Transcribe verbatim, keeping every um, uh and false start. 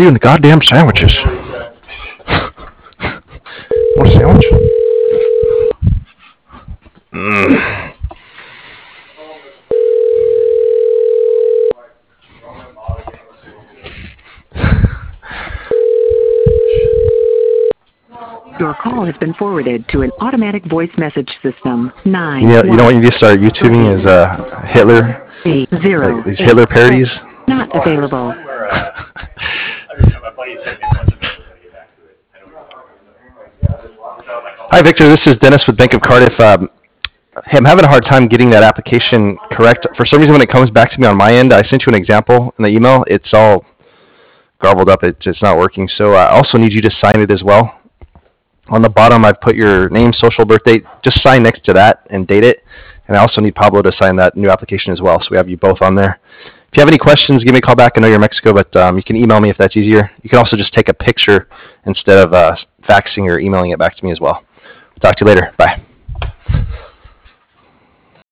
with you and the goddamn sandwiches. Want a sandwich? Mm. Your call has been forwarded to an automatic voice message system. Nine. You know, you know what you need to start YouTubing is uh, Hitler. Eight, zero, Like these eight, Hitler parodies. Not available. Hi, Victor. This is Dennis with Bank of Cardiff. Um, hey, I'm having a hard time getting that application correct. For some reason, when it comes back to me on my end, I sent you an example in the email. It's all garbled up. It's, it's not working. So I also need you to sign it as well. On the bottom, I've put your name, social, birth date. Just sign next to that and date it. And I also need Pablo to sign that new application as well. So we have you both on there. If you have any questions, give me a call back. I know you're in Mexico, but um, you can email me if that's easier. You can also just take a picture instead of uh, faxing or emailing it back to me as well. Talk to you later. Bye.